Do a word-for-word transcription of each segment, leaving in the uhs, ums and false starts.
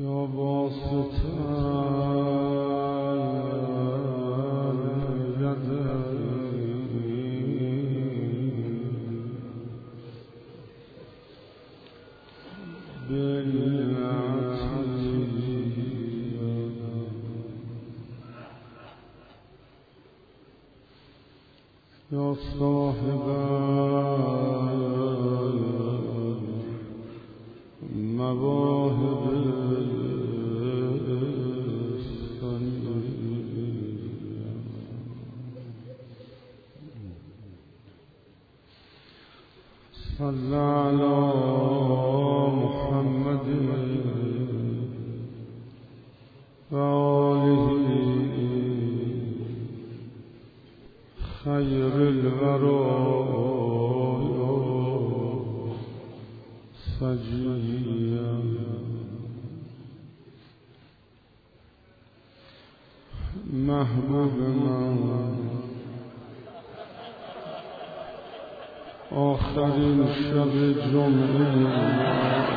یا باسط یا صاحب مواهب صل علی محمد و آله خیر الورى سجيا محبوب من آخرین شب جمعه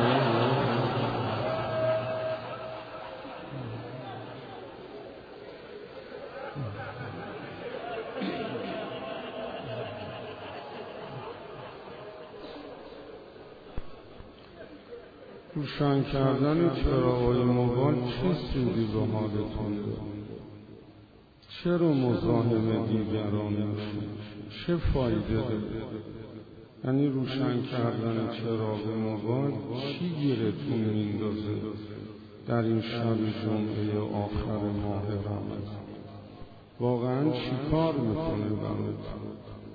روشن کردن چراغ‌های موبایل چه سودی به حالتون داره؟ چرا مزاحم دیگران میشید؟ چه فایده داره؟ یعنی روشن کردن چراغ موبایل چی گیرتون میندازه در این شب جمعه آخر ماه رمضان؟ واقعا چی کار میکنه براتون؟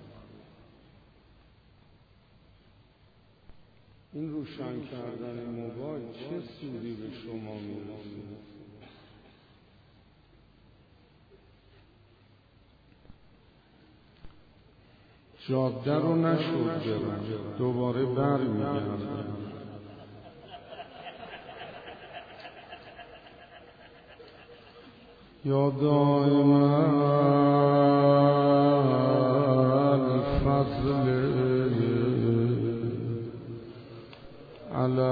این روشن کردن موبایل چه سودی به شما میرسه؟ جاده رو نشد برم، دوباره بر میگردم. یا دائما الفضل علی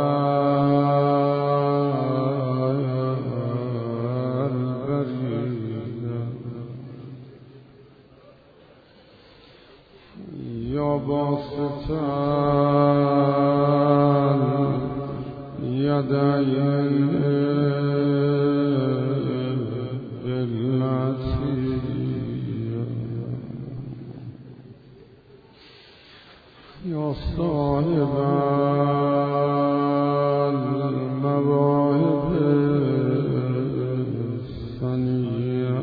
یا باسط الیدین بالعطیه یا صاحب المواهب الثنیه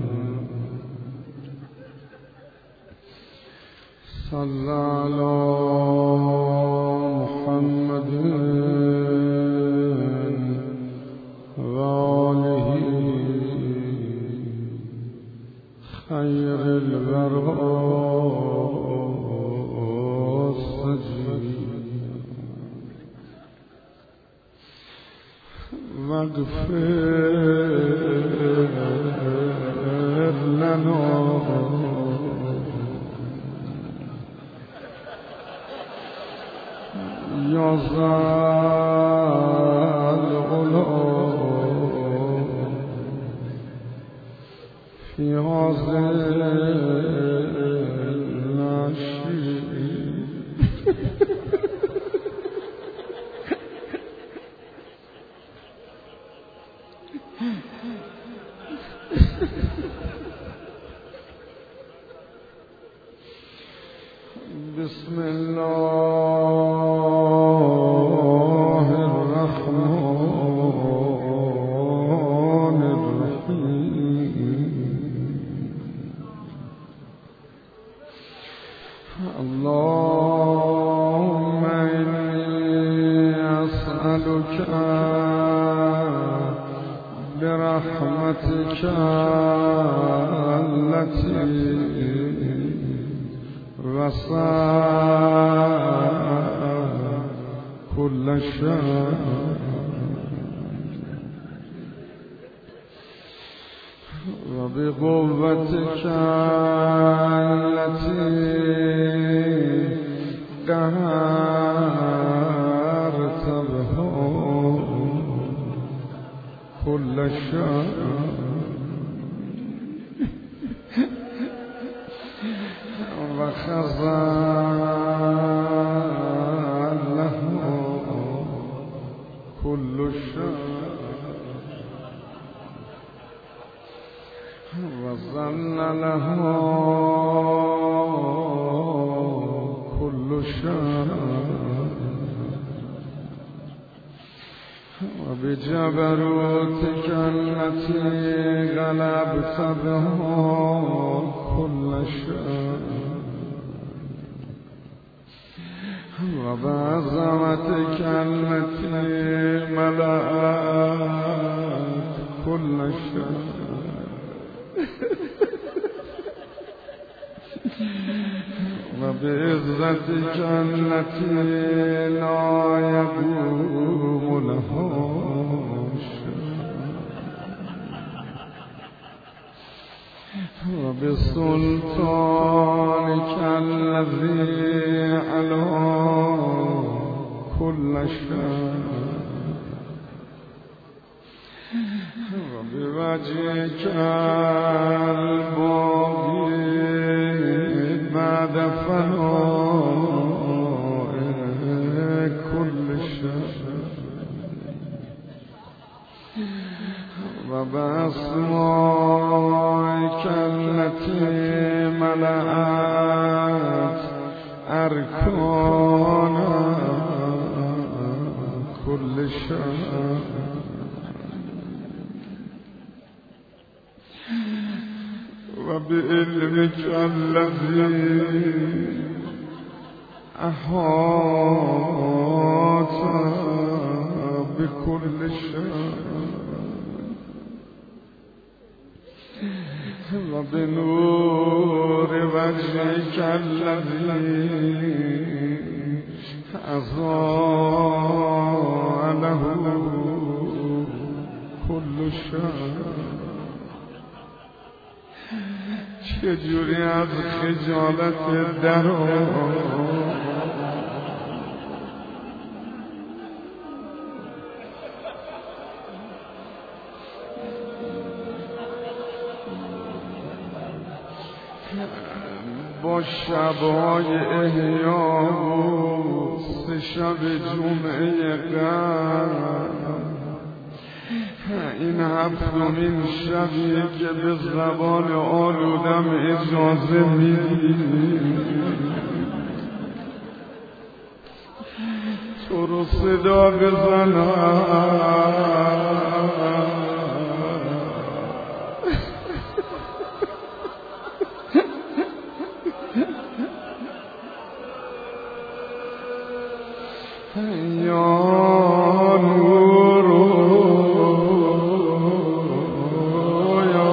صل علی محمد و آله خیر الورى واغفر لنا یا ذا العلا فی هذه العشی بسم الله الرحمن الرحیم اللهم إني أسألك برحمتك التي وسع كل شيء وبقوتك التي قهرت بها شر و خزن له كل شر و ظن له كل شر و بجبروتك التي غلبت بها كل شر و بعظمتك التي ملأت كل شر و بعزتك التي لا يقوم لها و بسلطانك الذي على كل شر و بوجهك الباقي بعد فناء كل شر و بأسمائك التي ملأت أركان كل شر و بعلمك الذي أحاط بكل شر و بنور وجهك الذي أضاء له كل شر چجوری از خجالت درآمد با شب‌های احیا و سه شب جمعه قدر این هفتمین شبیه که به زبان آلودم اجازه میدی تو رو صدا بزنم یا نور یا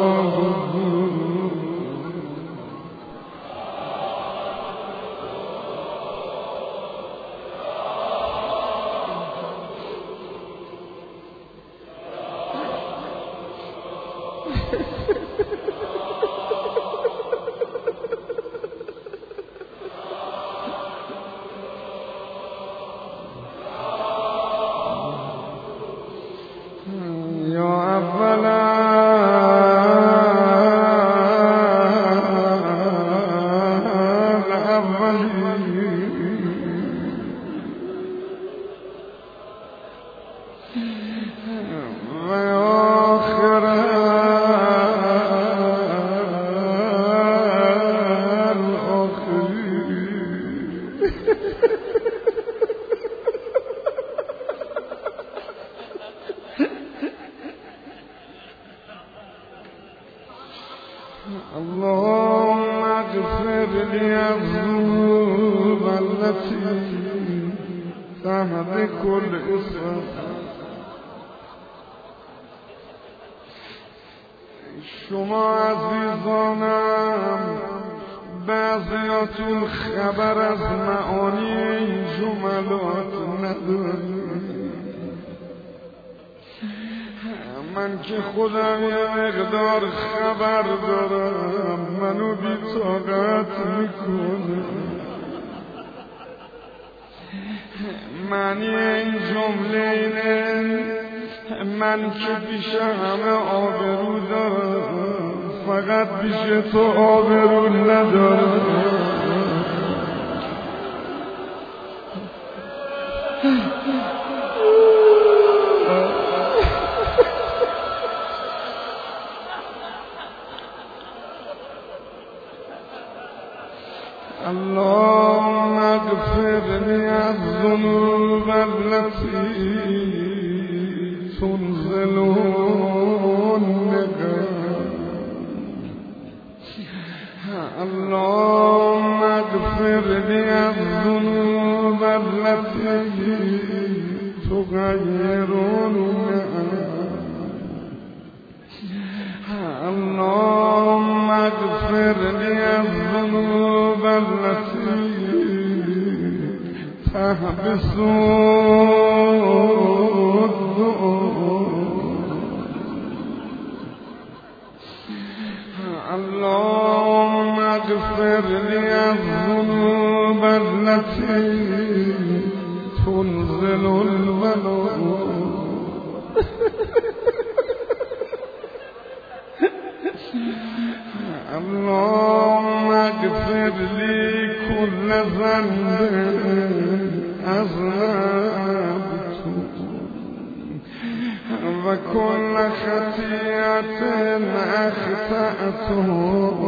اللهم اغفر لي الذنوب التي تهلك الإسلام شما عزیزانم بعضیاتون خبر از معانی این جملات ندارید. من که خودم یه مقدار خبر دارم منو بی طاقت میکنه. معنی این جمله اینه من که پیش همه آبرو دارم، فقط پیش تو آبرو ندارم. اللهم اغفر لي الذنوب التي تنزل النقم. اللهم اغفر لي الذنوب التي تغير النعم. اللهم اغفر لي الذنوب التي تحبس اللهم اغفر لي الذنوب التي تنزل البلاء. اللهم اغفر لي كل ذنب أذنبته وكل خطيئة أخطأته.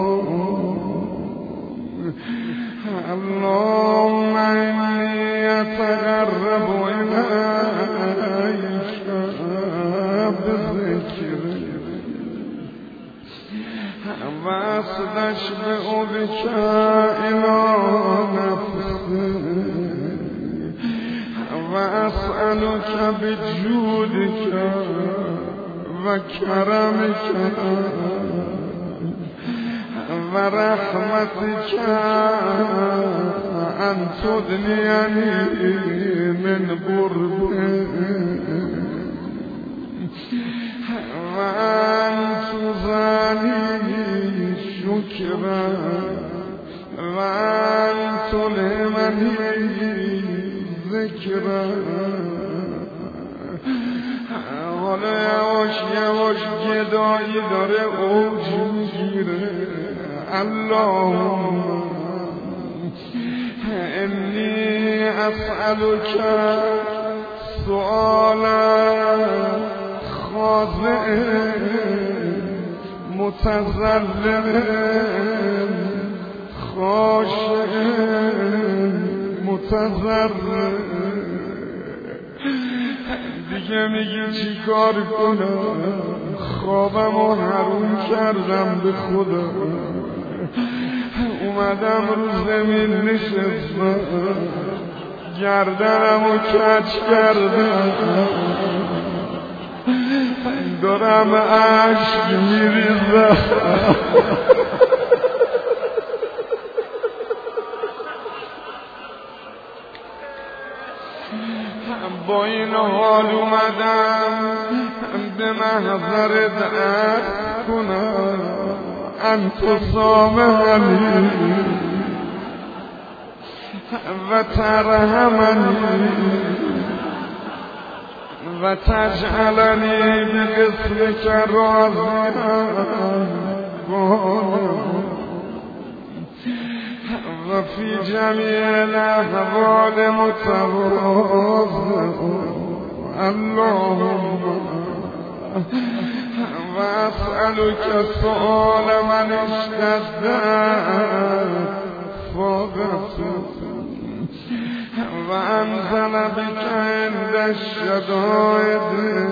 اللهم إني أتقرب إليك بذكرك وأستشفع بك إلى نفسي وأسألك بجودك وكرمك ورحمتك أن تدنيني من قربك وأن تزاني شكرا وأن تلهمني ذکرا. حالا یواش یواش گدایی داره اوج میگیره. اللهم انی اسألک سؤالا خاضع متذلل خاشع متضرع. دیگه میگی چی کار کنم؟ خوابمو حروم کردم به خدا، اومدم رو زمین نشستم، گردنمو کج کردم، دارم اشک میریزم. با این حال اومدم به محضرت عرض کنم انت سامحنی و ترحمنی و تجعلنی بقسمك راضیا و فی جمیع الاحوال متواضع. اللهم و اسألك سؤال من اشتد فاقته و انزل بك عند الشدائد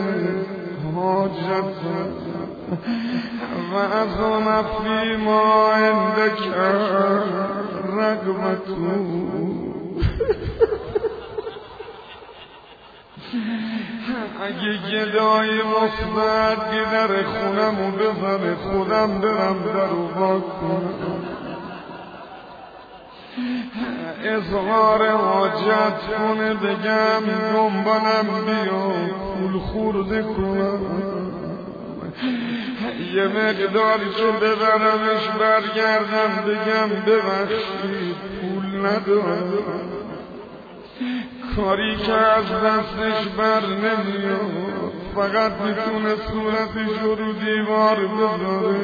حاجته و اظن فيما عندك رغبته. اگه گدای مصبت در خونمو بزنه خودم برم درو باز کنم، اظهار حاجت کنه بگم دنبالم بیا پول خورده کنم، یه مقداری که ببرمش برگردم بگم ببخشید پول ندارم، کاری که از دستش بر نمیاد فقط میتونه صورتش رو دیوار بذاره،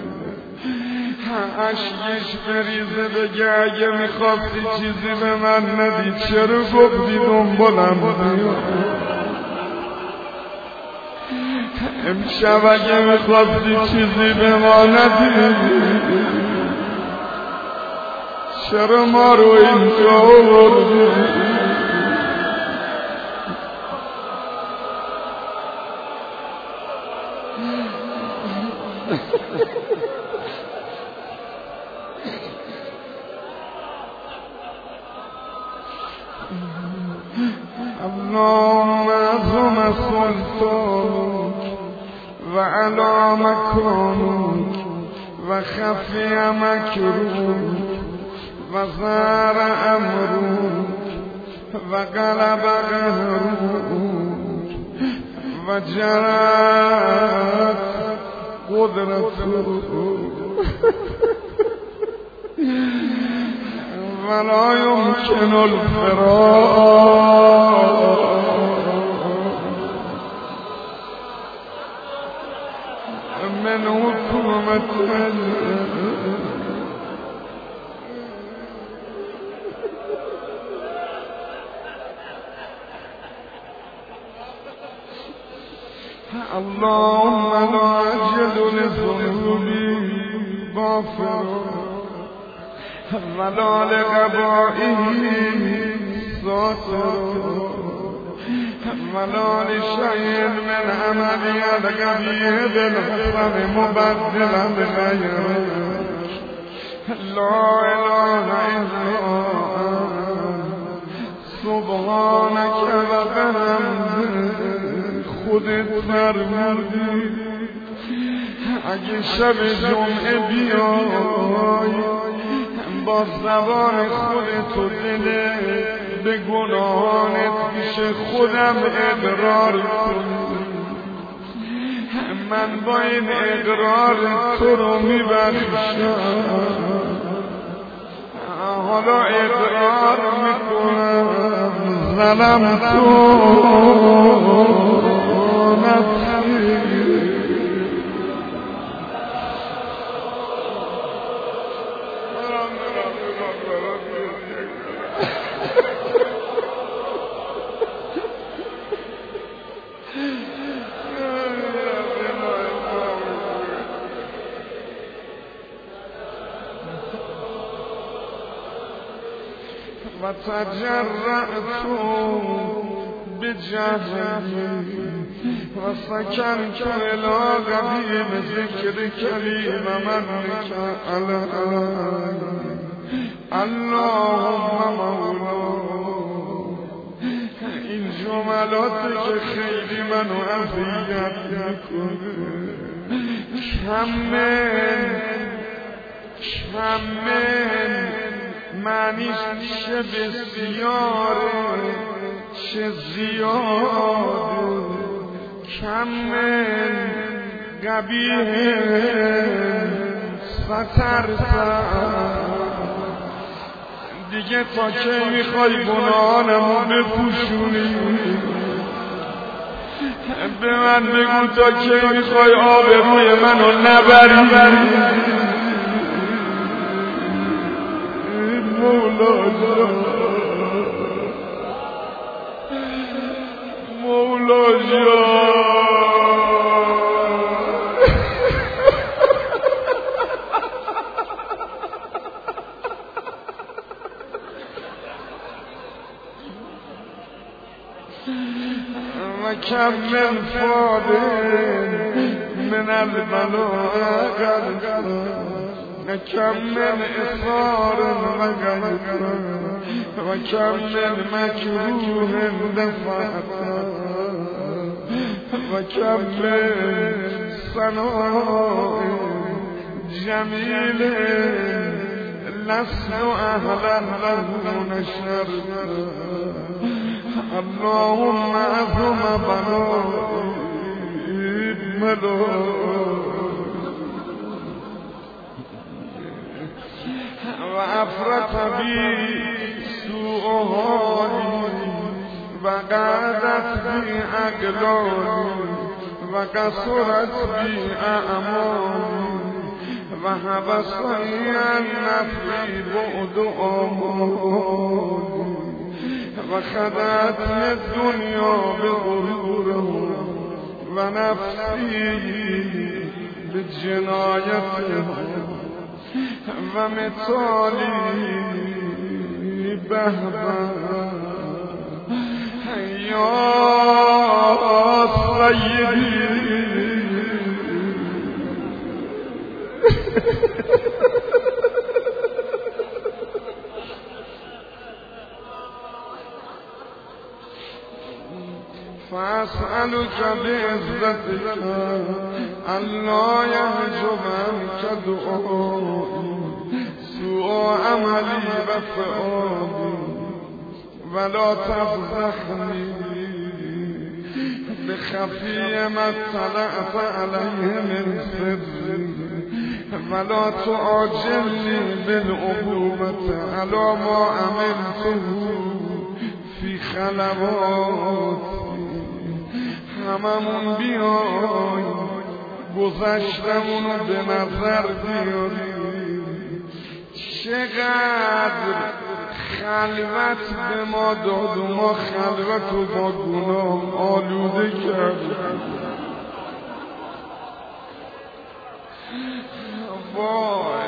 اشکش بریزه بگه اگه میخواستی چیزی به من ندی چرا گفتی دنبالم امشب اگه میخواستی چیزی به ما ندی چرا ما رو اینجا آوردی؟ اللهم عظم سلطانك وعلى مكانك وخفي مكروك وزار أمرك وغلب قهرك وجرت قدرتك ولا يمكن الفرار من حكومتك اللهم لا أجد لذنوبي غافرا ولا لقبائه ساترا ولا لشيء من عملي القبيح بالحسن مبدلا بخيرك لا إله إلا أنت سبحانك وبحمدك خودت فرمودی اگه شب جمعه بیای با زبان خودت و دل به گناهانت پیش خودم اقرار کنی من با این اقرار تو رو میبخشم حالا اقرار میکنم ظلم تو وتجرأت بجهلي وسكنت إلى قديم ذكرك لي ومنك على اللهم مولا این جملاتی که خیلی منو اذیت میکنه کمن کمن معنیش چه بسیاره چه زیاده کمن قبیه سترتا دیگه تا که میخوای گناهانمو بپوشونی به من بگو تا که میخوای آبروی منو نبری مولا جان مولا جان وكم من فاض من البلاء وكم من إصرار وغير وكم من مكروه دفعت وكم من صناع جميل لست أهلا له نشر اللهم أثم بنائي ملوك وأفرط بي سوء حالي وقعدت بي أقلالي قصرت بی اعمالی و حبسنی النفی بعد آمالی و خدعتنی دنیا به غرورها و نفسی به جنایتها و مثالی به یا سیدی فاسألك بعزتك ألا يحجب عنك دعائي سوء عملي وفؤادي ولا تفضحني بخفي ما اطلعت عليه من سري ولا تعجلني بالعقوبة على ما عملته في خلواتي هممون بیای گذشتمونو به نظر بیاری چقدر خلوت به ما داد و ما خلوت و با گناه آلوده کردیم وای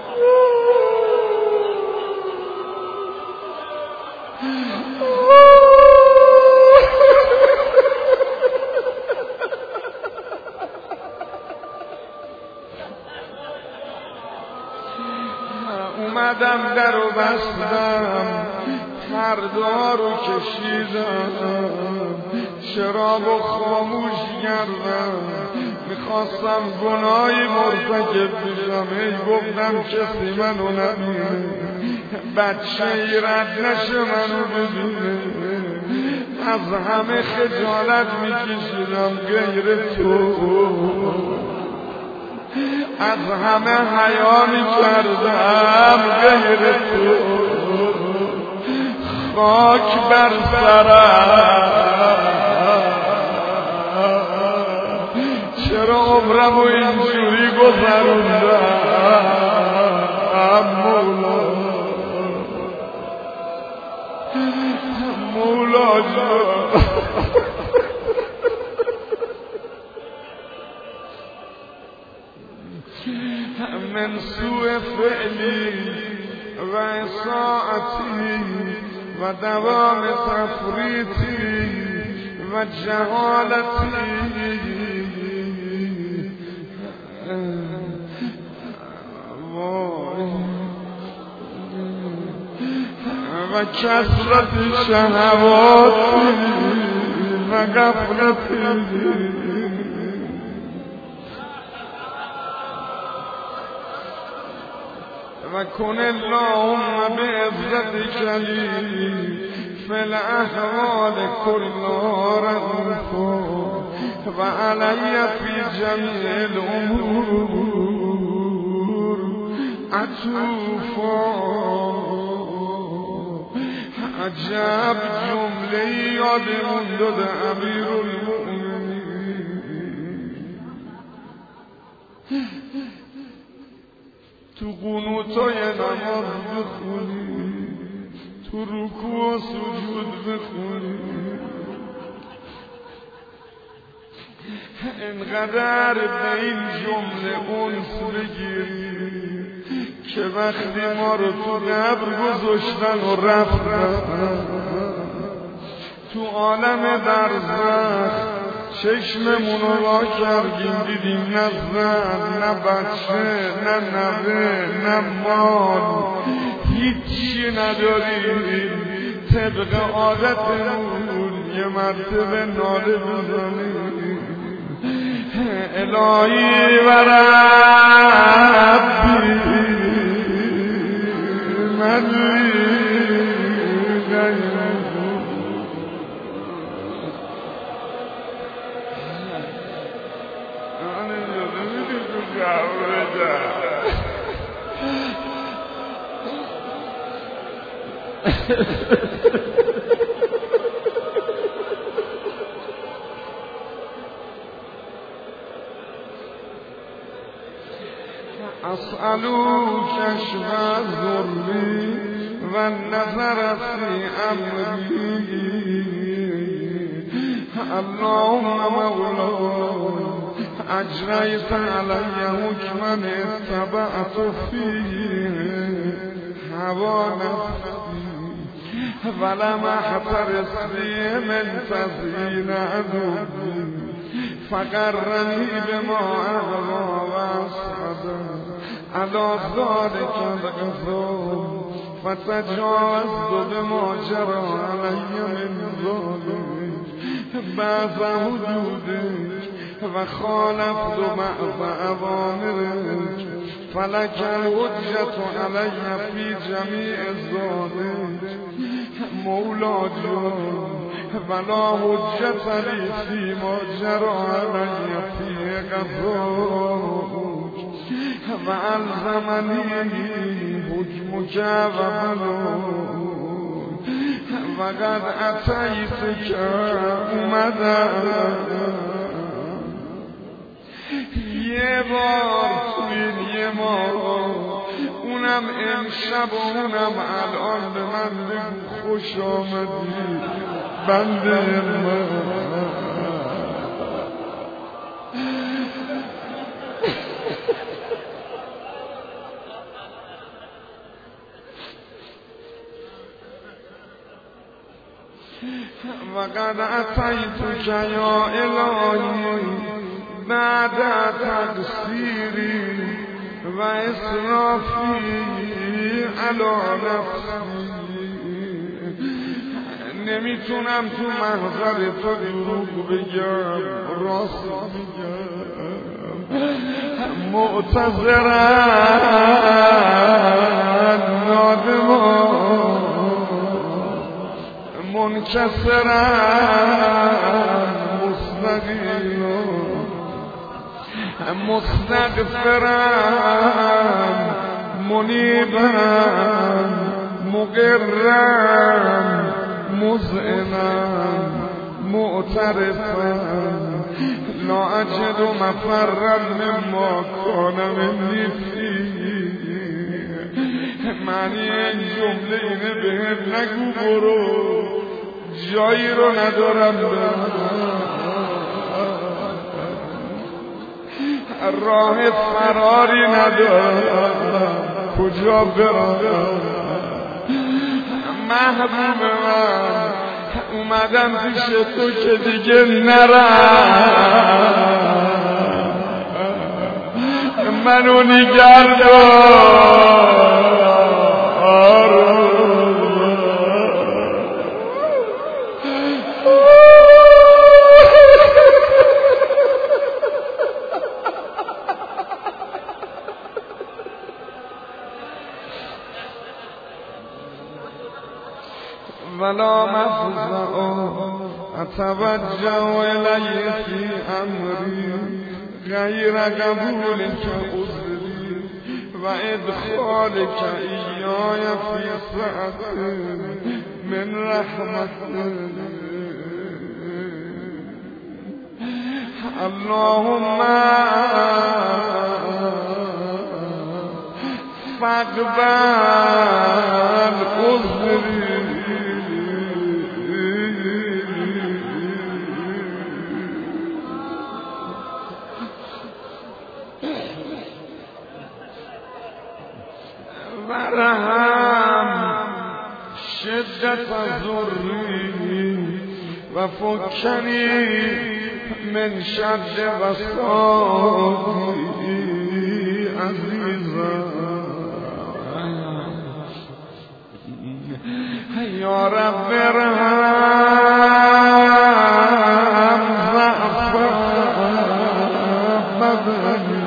اومدم در و بستم فردا رو کشیدم شراب و خاموش کردم میخواستم گناهی مرتکب بشم ای گفتم کسی منو نبینه بچه ای رد نشه منو ببینه از همه خجالت میکشیدم غیر تو از همه حیا میکردم غیر تو خاک بر سرم چرا عمرمو اینجوری گذروندم مولا مولا جان من سوء فعلی و اساءتی و دوام تفریطی و جهالتی و کثرت شهواتی و غفلتی و کن اللهم بعزتك لی فی الاحوال کلها رؤوفا و علی فی جمیع الامور عطوفا عجب جمله یادمون داده امیرالمؤمنین تو قنوتای نماز بخونی تو رکوع و سجود بخونی انقدر به این جمله انس بگیری که وقتی ما رو تو قبر گذاشتن و رفتن تو عالم برزخ چشممون رو وا کردیم دیدیم نه زن نه بچه نه نوه نه مال هیچی نداریم طبق عادتمون یه مرتبه ناله بزنیم الهی و ربی من اسألو کشف ذری و نظر فی امری اللهم مولا اجریت علی حکما اتبعت فیه هوا نفسی ولم احترس فیه من تزیین عدوی فقرنی بما اغوا و اسعدا علی ذلک الغضب فتجاوزت بما جرى علی من ذلک بعض حدودک و خالفت بعض اوامرک فلک الحجة علی فی جمیع ذلک مولا جان ولا حجت لی فی ما جرى علی فی قضاک و الزمنی حکمک و بلاک و قد اتیتک اومدم یه بار توی یه ماه اونم امشب و اونم الان به من بگو خوش آمدی بنده من. و قد اتیتک یا الهی بعد تقصیری و اسرافی علی نفسی نمیتونم تو محضر تو دروغ بگم راست بگم معتذرم نادمان منکسرم مستقیلم مستغفرم منیبم مقرم مذعنم معترفم لا اجد مفرا مما کان منی فیه. معنی این جمله اینه بهم نگو برو جایی رو ندارم راه فراری ندارم کجا برم محبوب من اومدم پیش تو که دیگه نرم منو نگردار ولا مفزع اتوجه الی فی امری غیر قبولک عذری و ادخالک ایای فی سعت من رحمت. اللهم فاقبل عذری ورحم شدت ضری و فکنی من شد وساطی عزیزا یا رب ارحم ضعف بدنی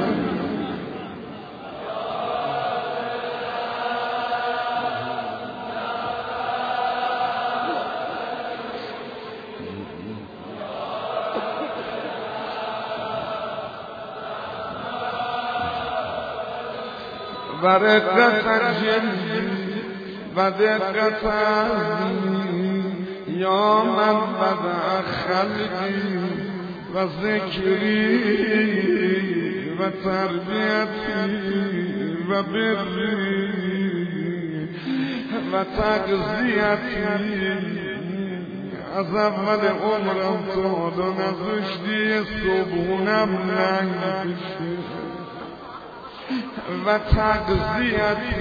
و رقت جلدی و دقت عزمی یا من بدع خلقی و ذکری و تربیتی و بری و تغذیتی از اول عمرم تا دو نزشتی صبحونم لنگ بشه و تغذیتی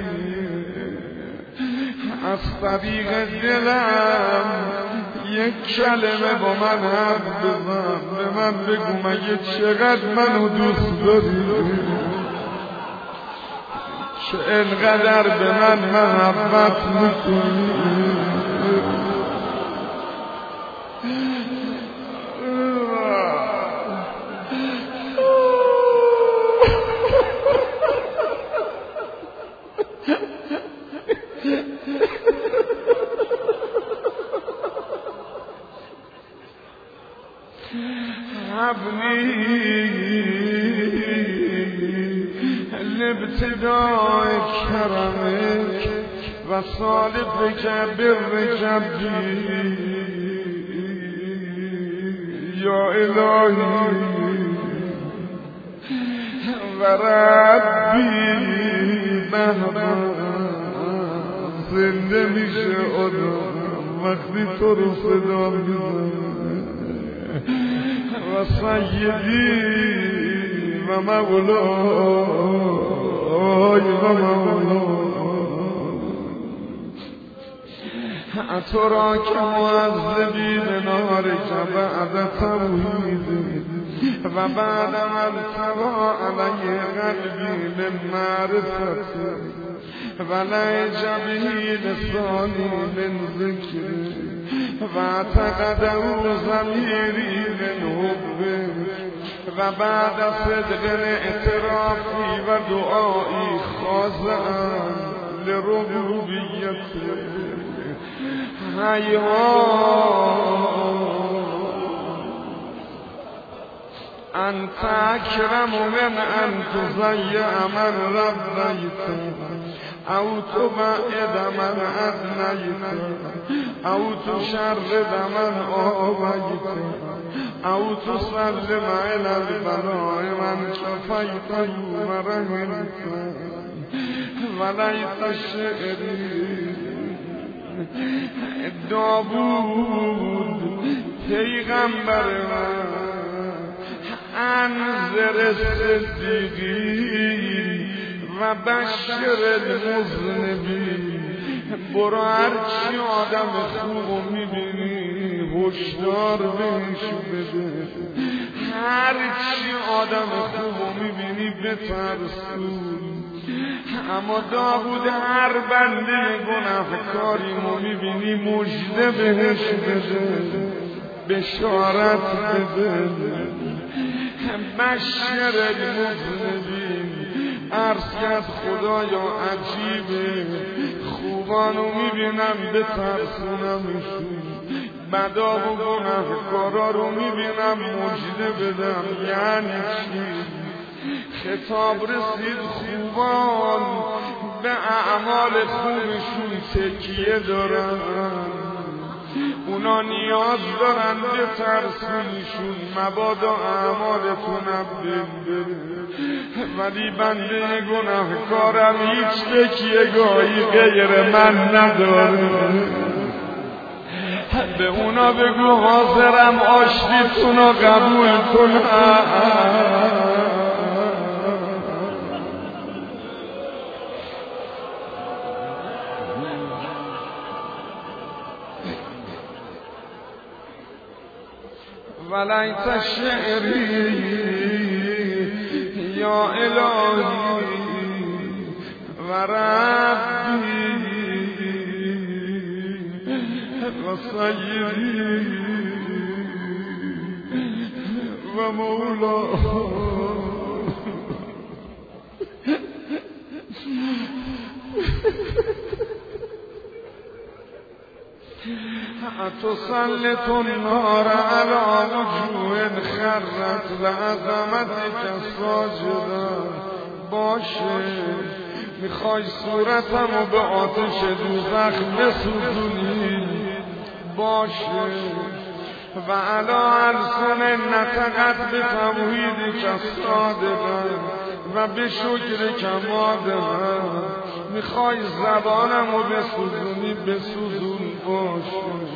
از طریق دلم یک کلمه با من حرف بزن، به من بگو مگه چقدر منو دوست داری، چه انقدر به من محبت میکنی. لابتداء کرمک و صالحك بالرجبی یا الهی و ربی بهبا زنده میشه آدم وقتی تو رو صدا میزنه و سیدی و مولای و مولای تو را که معذبی به نار بعد توحید و بعد من توا علی قلبی من معرفت و لعجبی لسانی من ذکر و اعتقده ضمیری من حبه و بعد صدق اعترافی و دعایی خاضعا لربوبیته حیات انت اکرم من ان تضیع من ربیت او تبعد من ادنیت او تشرد من آبیت او تسلم الى البلاء من شفیت و رحمت ولیت الشعری داوود پیغمبر من انذر الصدیقین و بشر المذنبین برو هرچی آدم خوبو میبینی هشدار بهش بده، هرچی آدم خوبو میبینی بترسون. اما داوود هر بنده گناهکاریمو میبینی مژده بهش بده، بشارت بده. بشر المذنبین عرض کرد خدایا عجیبه، خوبانو میبینم بترسونمشون، بدا و گناهکارا رو میبینم مژده بدم. یعنی چی؟ خطاب رسید خوبان به اعمال خوبشون تکیه دارن، اونا نیاز دارن به ترسونشون مبادا اعمالتونم ببره. ولی بنده گناهکارم هیچ تکیه گاهی غیر من نداره. به اونا بگو حاضرم آشتیتونو قبول کنم. ولیت شعری یا الهی و ربی و سیدی و مولا. تسلط النار على وجوه خرت لعظمتك ساجدا. باشه میخوای صورتمو به آتش دوزخ بسوزونی، باشه و علا السن نطقت به توحید که صادقم و به شکر کمادم. میخوای زبانمو بسوزونی بسوزون باشه.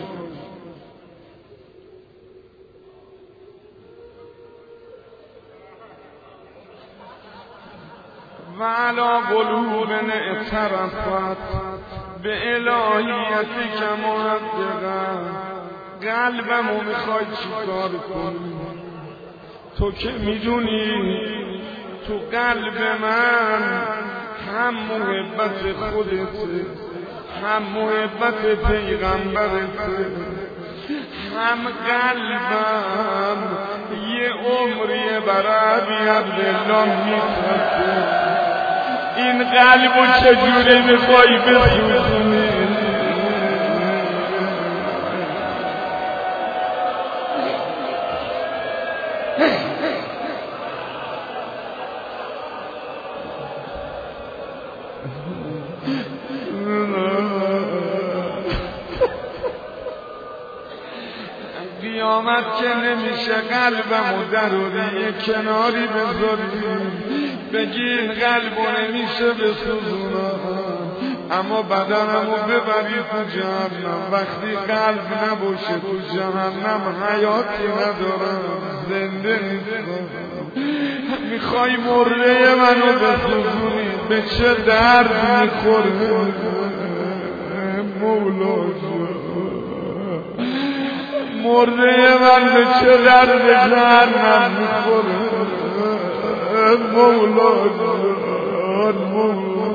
و علا قلوب اعترفت به الهیتی که محققم. قلبمو میخوای چیکار کنی؟ تو که میدونی تو قلب من هم محبت خودته، هم محبت پیغمبرته، هم قلبم یه عمریه برای عبی عبدالله میترسه. این قلبو چجوری میخوای بسوزونی؟ قیامت که نمیشه قلبمو دراری یه کناری بذاری بگی این قلبو نمیشه بسوزونم، اما بدنمو ببری تو جهنم. وقتی قلب نباشه تو جهنم حیاتی ندارم، زنده نیستم. میخوای مرده منو بسوزونی؟ به چه درد میخوره مولا جان؟ مرده من به چه درد جهنم میخوره مولا جان مولا.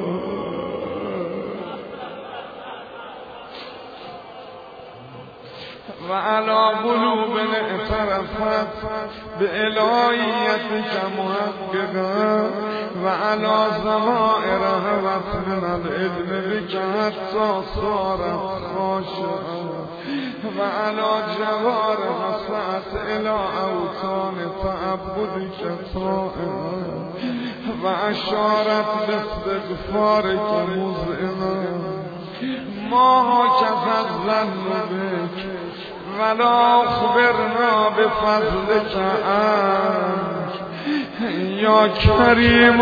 و علا قلوب اعترفت به الهیتی که محققم. و علا ضمائر هوت من العلم بک حتی صارت خاشعا. و علا جوار حسعت الى اوطان تعبدک طائعا. و اشارت باستغفارک مذعنا. ما هکذا الظن بک ولا اخبرنا بفضلک عنک یا کریم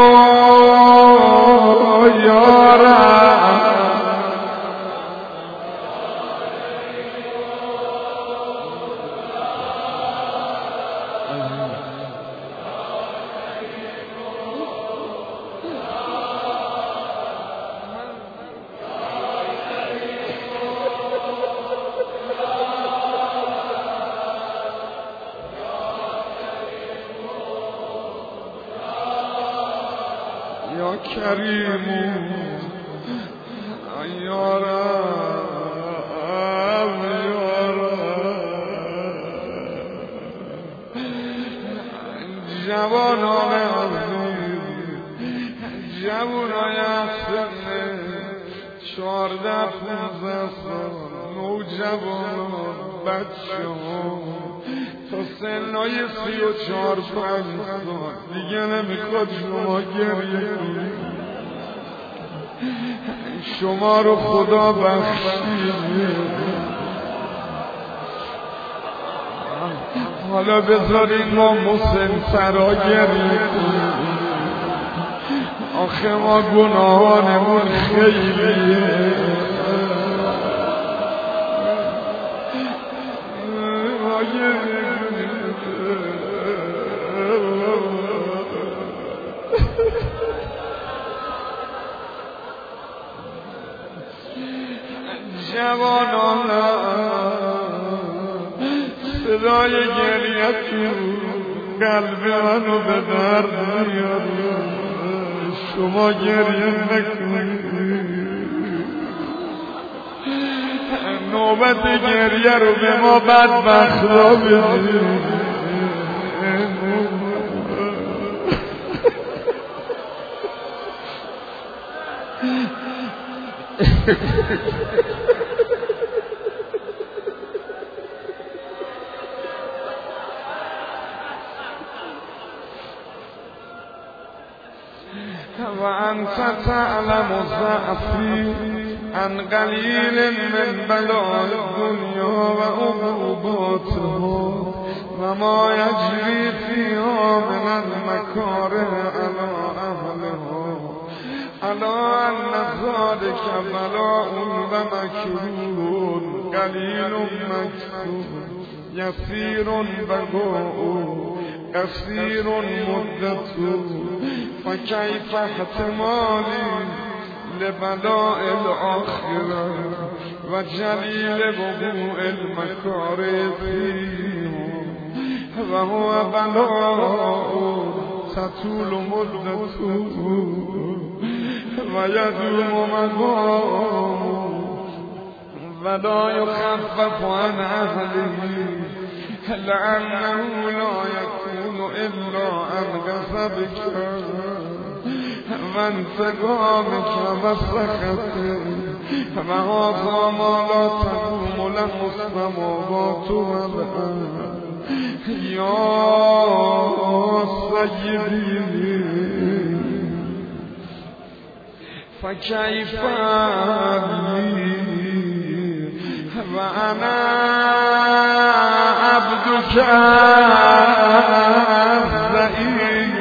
یا رب. یا کریم یا رب یا رب. جوانان عزیز، جوانای سن چهارده پونزده سال، نوجوانان، بچه ها تا سنهای سی و چهار پنج سال دیگه نمیخواد شما گریه کنید. شما رو خدا بخشید. حالا بذارید ما مسن‌ترا گریه کنیم. آخه ما گناهانمون خیلیه. جوانان صدای گریت قلب منو به درد میاره. شما گریه نکنید. نوبت گریه رو به ما بدبختا بدید. و انت تعلم ضعفی عن قلیل من بلاء الدنیا و عقوباتها و ما یجری فیها من المکاره علی اهلها الا ان ذلک بلاء و مکروه قلیل مکتوب یسیر بقاء قصیر مدت فکیف احتمالی لبلاء الاخره و جلیل وقوع المکاره فیه و هو بلاء تطول مدته و یدوم مقامه ولا يخفف عن أهله لأنه لا يكون إلا عن غضبك وانتقامك وسخطك وهذا ما لا تقوم له السماوات والأرض يا سيدي فكيف لي وأنا عبدك الذليل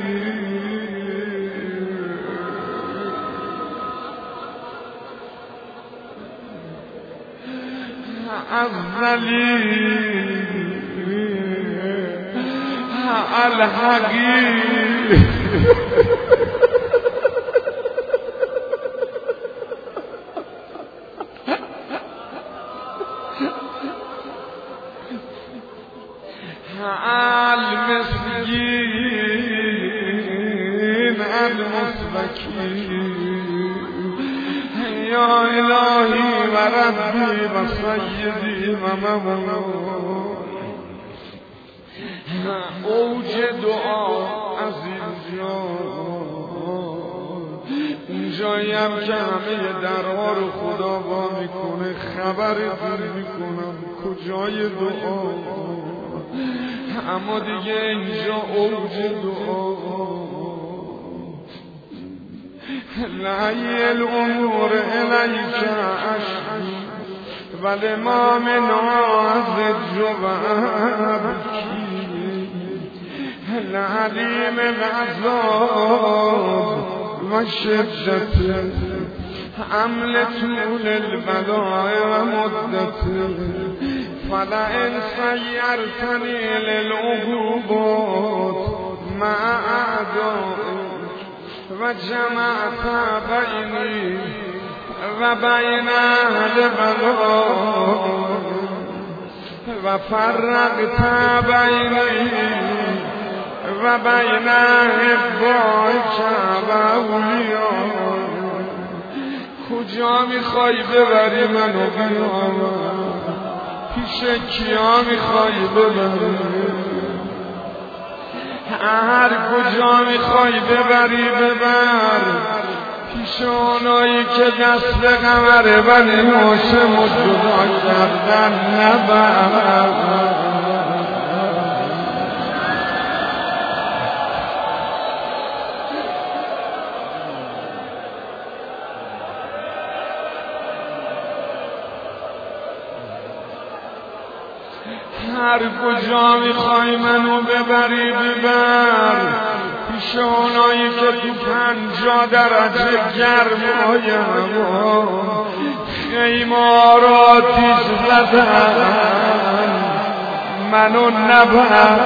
الحقير المسكين المسبكين يا إلهي وربي وسيدي ومولاي اوج دعا عزیز جان اونجاییم که همه درها رو خدا وا میکنه خبر دور میکنم کجای دعا اما دیگه اینجا اوج دعا لعی الامور الیک اشکی ولما من عزج و ابکی العلیم العذاب و شدت عمل طول البلاء و مدت فلئن سیرتنی للعقوبات مع اعدائک و جمعت بینی و بین اهل بلاء و فرقت بینی و بین احبائک و اولیاء کجا میخوای ببری منو قیامت پیش کیا میخوای ببری هر کجا میخوای ببری ببر پیش اونایی که دست قمر بنی هاشم و جدا کردن نبر هر کجا میخوای منو ببری ببر پیش اونایی که تو پنجاه درجه گرمای هوا خیمه را تیز زدن منو نبر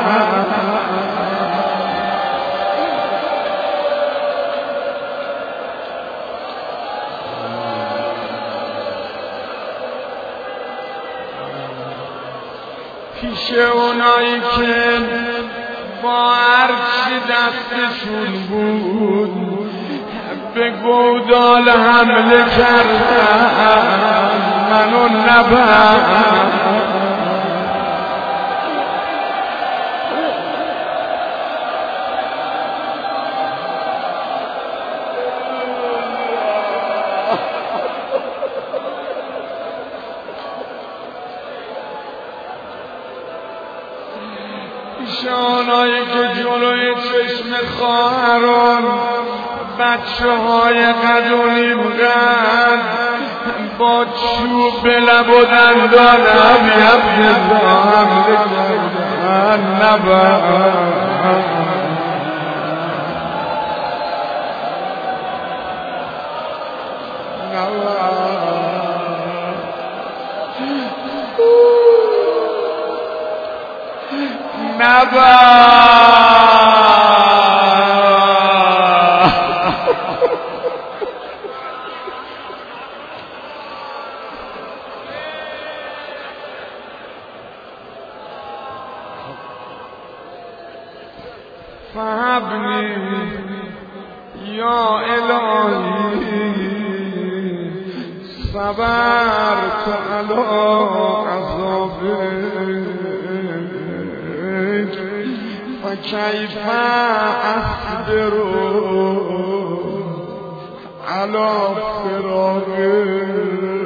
پیش اونایی که با هرچی دستشون بود به گودال حمله کردن منو نبر پیشانایی که جلوی چشم خواهران بچه های قد و نیم قد با چوب به لب و دندانم یبزا حمله کردن نبرد فهبني يا إلهي صبرت على عذابك فكيف أصبر على فراقك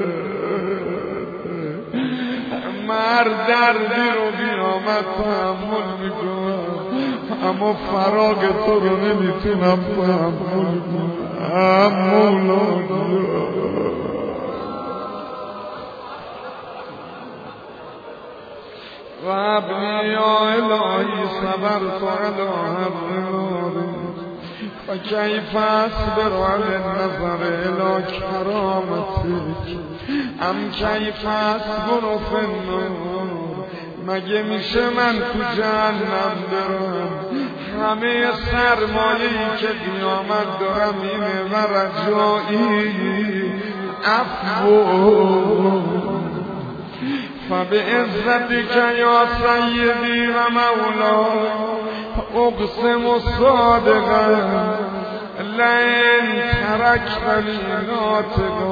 مرد دردی رو قیامت تحمل میکنم اما فراق تو رو نمیتونم تحمل کنم مولانا و ابنی یا الهی صبرت علی حرارک و کیف اصبر علی النظر الی کرامتک ام کیف اصبر فی النار مگه میشه من تو جهنم برم همه سرمایه‌ای که قیامت دارم اینه و رجایی عفو فبعزتك یا سیدی و مولا اقسم صادقا لئن ترکتنی ناطقا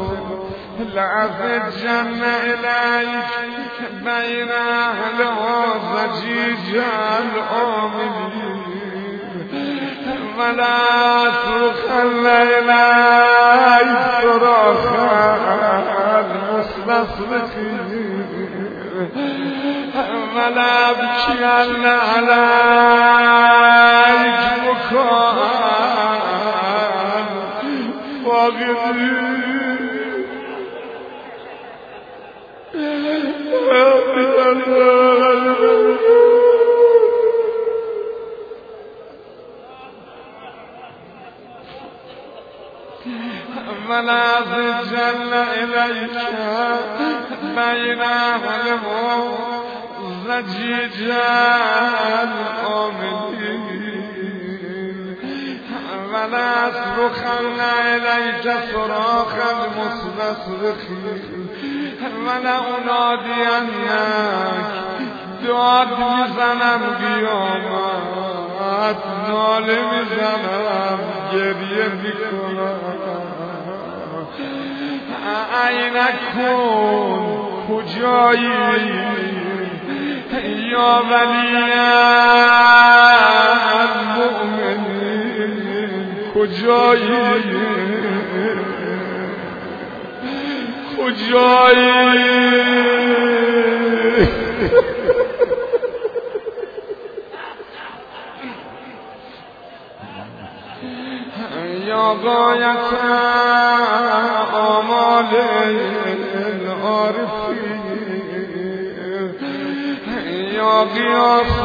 لأزجن إليك بين أهلها زجيجا الآمنين ولا أصرخن إليك صراخا المستصرخين ولا أبكين عليك بكاء واغضين ولا زجن إليك بين أهلهم زجيجا الآمنين ولا أصرخن إليك صراخ المستصرخين ولا أنادينك داد میزنم قیامت ناله میزنم گریه میکنم عینکون کجایی یا ولی المؤمنین کجایی کجایی یا غایت آمال العارفین یا قیاس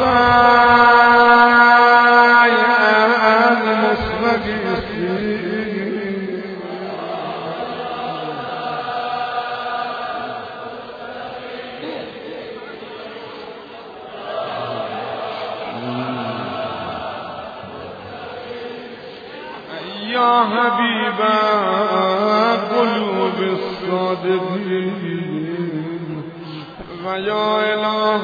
المستغیثین یا حبیب قلوب الصادقین و یا اله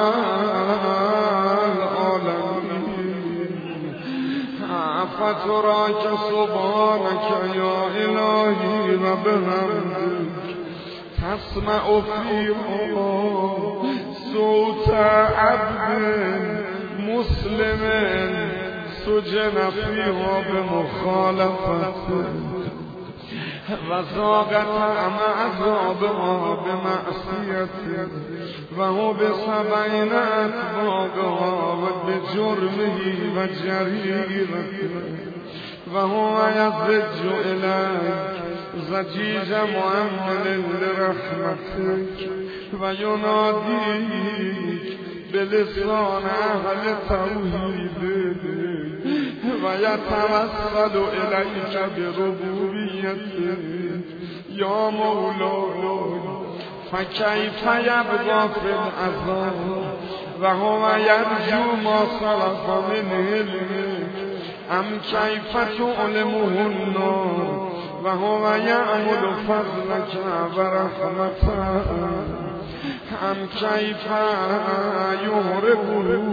العالمین فتراک سبحانک یا الهی و بحمدک تسمع فیها صوت عبد مسلم سجن فيها بمخالفتك وذاق طعم عذابها بمعصيتك وهو بسبعين أطباقها وبجرمه وجريرته وهو يضج إليك زجیج مؤمن لرحمتک و ینادیک بلسان اهل توحید و یتوسل الیک بربوبیتک یا مولا فکیف یبقی فی العذاب و هو یرجو ما سلف من علمه ام کیف تعلمه النار و هو یعمل فضلک و رحمتک ام کیف یهربه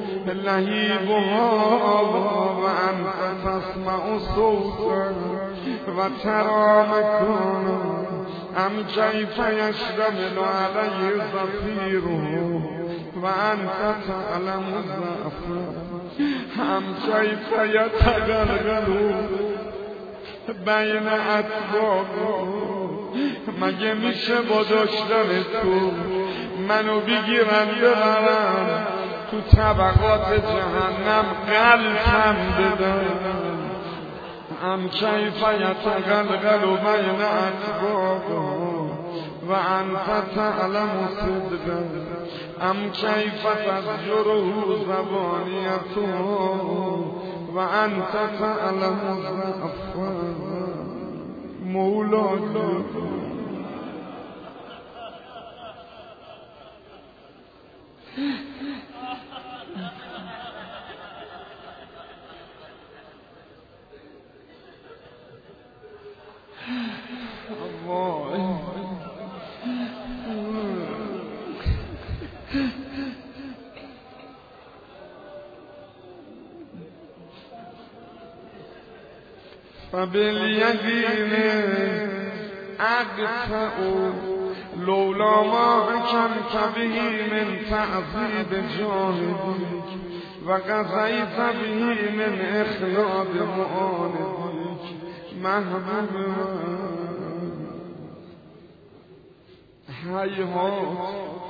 لهیبها و انت تسمع صوتک و تری مکانه ام کیف یشتمل علیه زفیره و انت تعلم ضعفه ام کیف یتغلغل بین اطباقه مگه میشه با داشتن تو منو بگیرن ببرن تو طبقات جهنم قلبم بدن ام کیف یتغلغل بین اطباقه و انت تعلم صدقه ام کیف تزجره زبانیته و انت تعلم ضعفه مولانا فبالیقین اقطع لولا ما حکمت به من تعذیب جانبک و قضیت به من اخلاد معاندک محبوب هیهات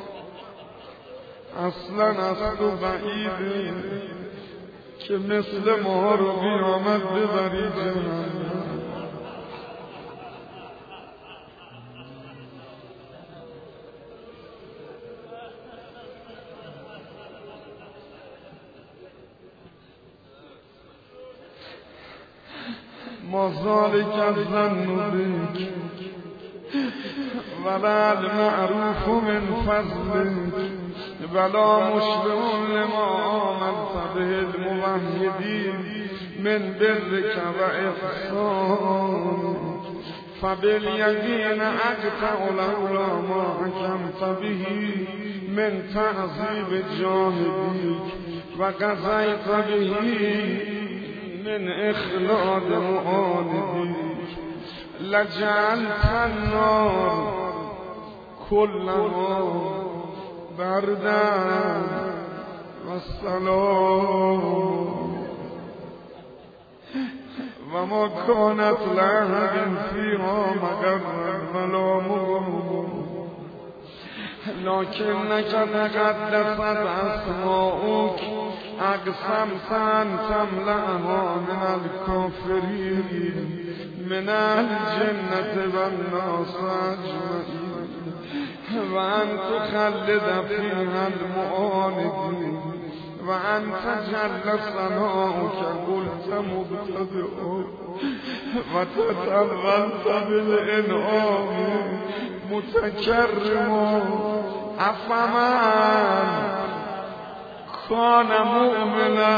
اصلا از تو بعیده که مثل ما رو قیامت ببری جهنم ما ذلک الظن بک ولا المعروف من فضلک ولا مشبه لما آمنت به الموحدین من برک و احسانک فبالیقین اقطع لولا ما حکمت به من تعذیب جانبک و قضیت به من اخلاد معاندک لجعلت النار كلها بردا و سلام و ما کانت لحد فیها مگر ملامون لکنک تقدست اسماؤک اقسمت ان تملأها من الکافرین من الجنة والناس اجمعین و ان تخلد فیها المعاندین و انت جل ثناؤک قلت مبتدئ و تطولت بالانعام متکرم افمن کان مؤمنا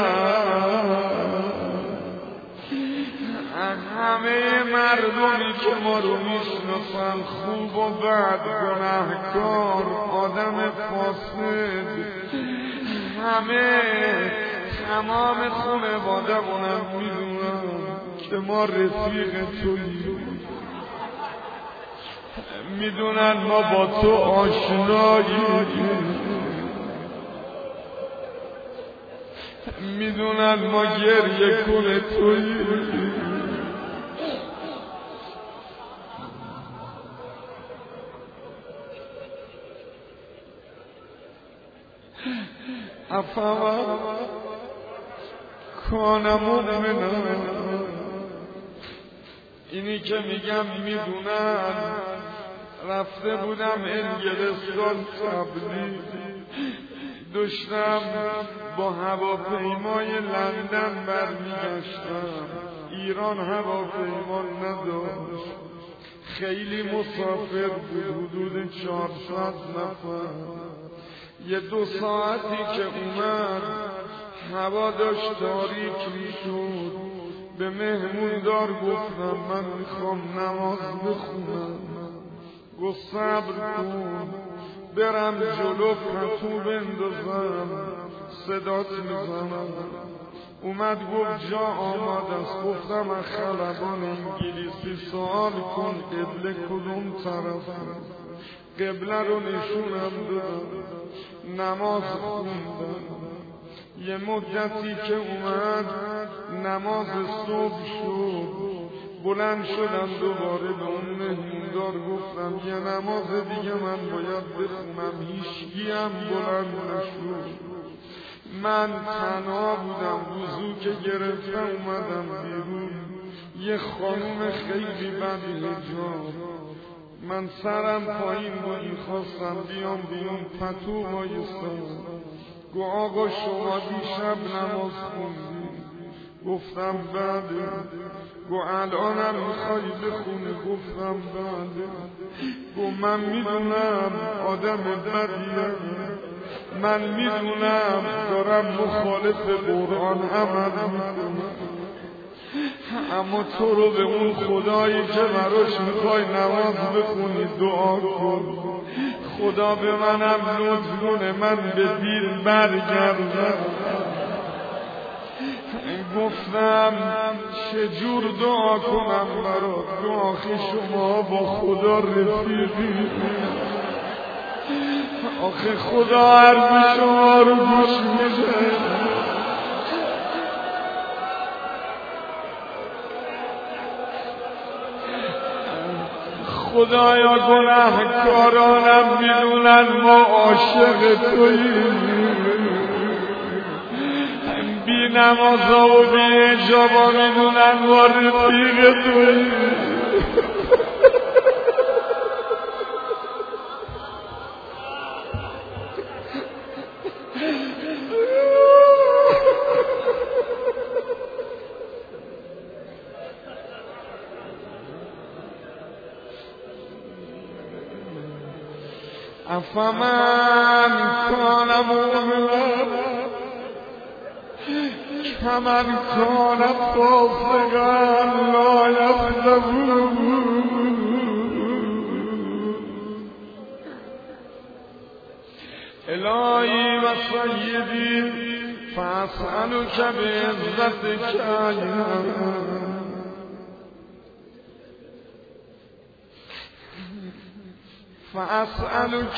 همه مردمی که ما رو میشناسن خوب و بد گناهکار آدم فاسد همه تمام خانواده‌مونم میدونن که ما رفیق توییم میدونن ما با تو آشناییم میدونن ما گریه کن توییم افوا کان مؤمنا اینی که میگم میدونن، رفته بودم انگلستان تبلیغ، داشتم با هواپیمای لندن برمیگشتم. ایران هواپیما نداشت، خیلی مسافر بود، حدود چهارصد نفر. یه دو ساعتی که اومد هوا داشت تاریک میشد، به مهموندار گفتم من میخوام نماز بخونم. گفت صبر کن برم جلو پتو بندازم صدات میزنم. اومد گفت جا آمد است. گفتم از خلبان انگلیسی سوال کن قبله کدوم طرفه. قبله رو نشونم دادم، نماز خوندم. یه مدتی که اومد نماز صبح شد، بلند شدم دوباره به اون مهموندار گفتم یه نماز دیگه من باید بخونم. هیچکی هم بلند نشد. من تنها بودم. وضو که گرفتم اومدم بیرون، یه خانوم خیلی بد حجاب، من سرم پایین بود میخواستم بیام بیرون، پتو وایستم. گو آقا شما دیشب نماز خوندی؟ گفتم بله. گو الانم میخوای بخونی؟ گفتم بله. گو من میدونم آدم بدیم، من میدونم دارم مخالف قرآن عمل میکنم، اما تو رو به اون خدایی که براش میخوای نماز بخونی دعا کن، خدا به منم لطف کنه من به دین برگردم. گفتم چجور دعا کنم برات؟ تو آخه شما با خدا رفیقی، آخه خدا حرف شما رو گوش میده. خدایا گناهکارانم میدونن ما عاشق توییم، بی نمازا و بی حجابا میدونن ما رفیق توییم. افمن کان مؤمنا کمن کان فاسقا لا یستوون. الهی و سیدی فاسألک بعزتک فأسألك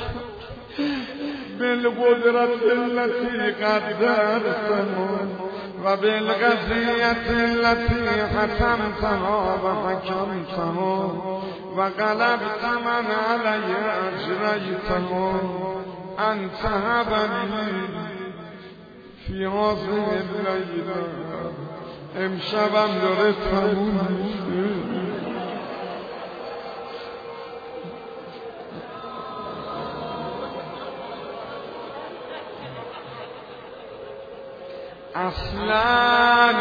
بالقدرة التي قدرتها وبالقضية التي حكمتها وحكمتها وغلبت من علي أجريتها أن تهبني في هذه الليلة. امشبم داره تموم میشه. اصلا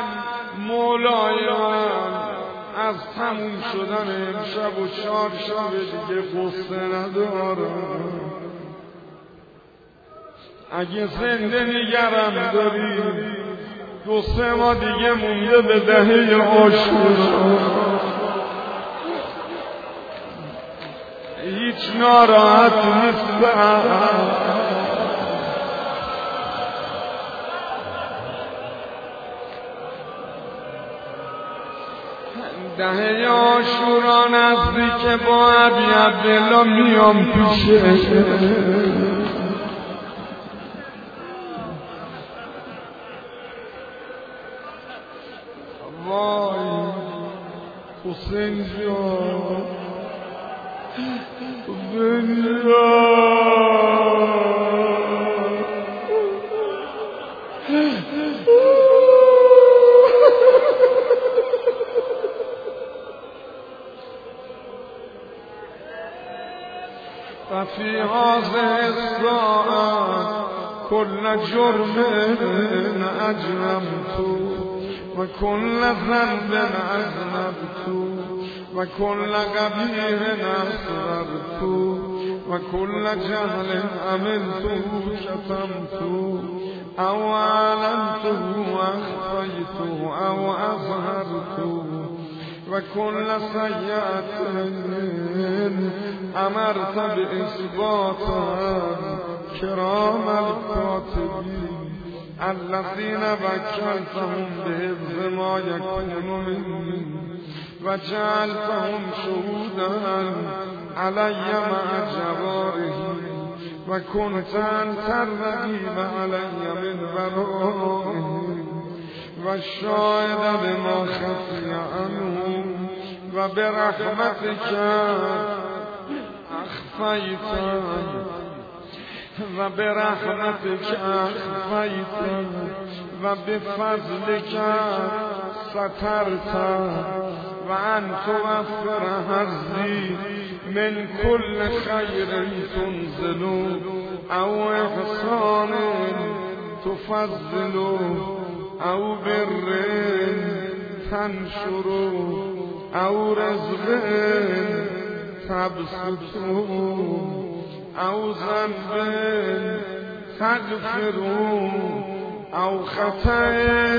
مولایان از تموم شدن امشب و چهار شب دیگه قصه ندارم. اگه زنده نگرم داری دو سه ماه دیگه مونده به دهه عاشورا، هیچ ناراحت نیستم. دهه عاشورا نزدیک با ابی عبدالله میام پیشه. وای حسین جان حسین جان ففي هذه الساعة كل جرم أجرمت وكل ذنب أذنبت وكل قبيح أسررت وكل جهل عملته شتمت أو أعلنته أخفيته أو أظهرته وكل سيئة أمرت بإثباتها كرام الكاتبين الذين وكلتهم بحفظ ما يكون مني وجعلتهم شهودا علي مع جوارهم وكنت أنت الرقيب علي من ورائهم والشاهد بما خفي عنهم وبرحمتك أخفيت وبرحمتك أخفيت وبفضلك سترت وأن توفر هزي من كل خير تنزل أو إحسان تفضل أو بر تنشر أو رزق تبسط أو ذنب تغفر أو خطأ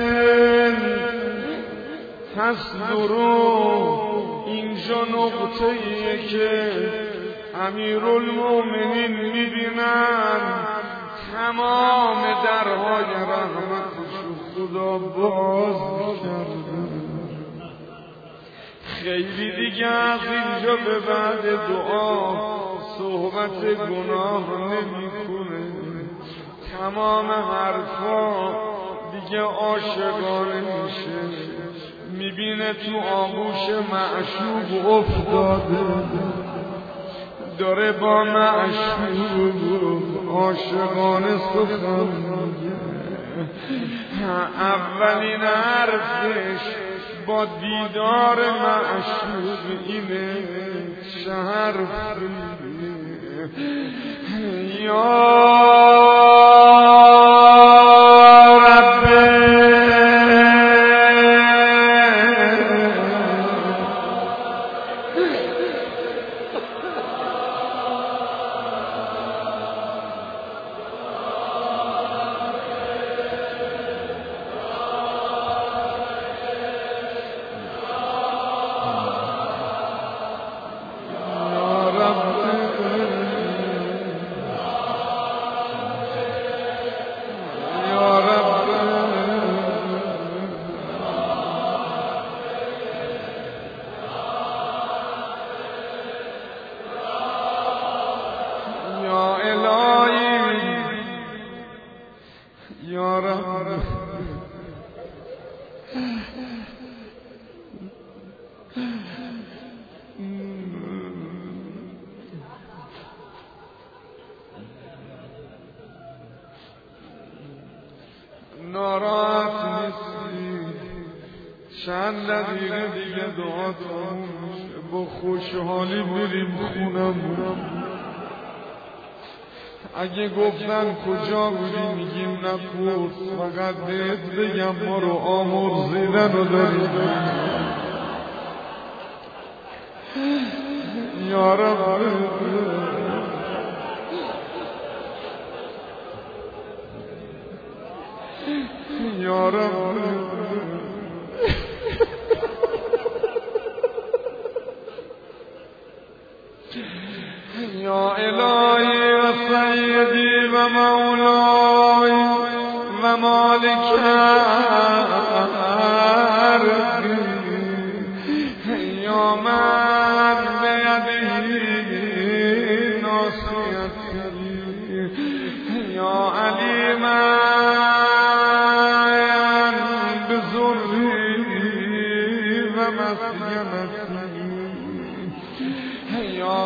تصدر. اینجا نقطه‌ایه که امیرالمومنین می‌بینن تمام درهای رحمتشو خدا باز کرده. خیلی دیگه از اینجا به بعد دعا صحبت گناه نمی‌کنه. تمام حرفا دیگه عاشقانه میشه. میبینه تو آغوش معشوق افتاده، داره با معشوق عاشقانه سخن میگه. اولین حرفش با دیدار معشوق اینه، چه حرفی؟ یا ناراحت نیستی، چند دقیقه دیگه دعا تموم میشه، با خوشحالی بریم خونم. اگه گفتن کجا بودی میگیم نپرس، فقط بهت بگم ما رو آمرزیدن رو داریم. یا رب یا رب یا الهی و سیدی و مولای و مالک ارضی یا من بیدی ناصیتی یا علیمن بزرگی و مسکنتی یا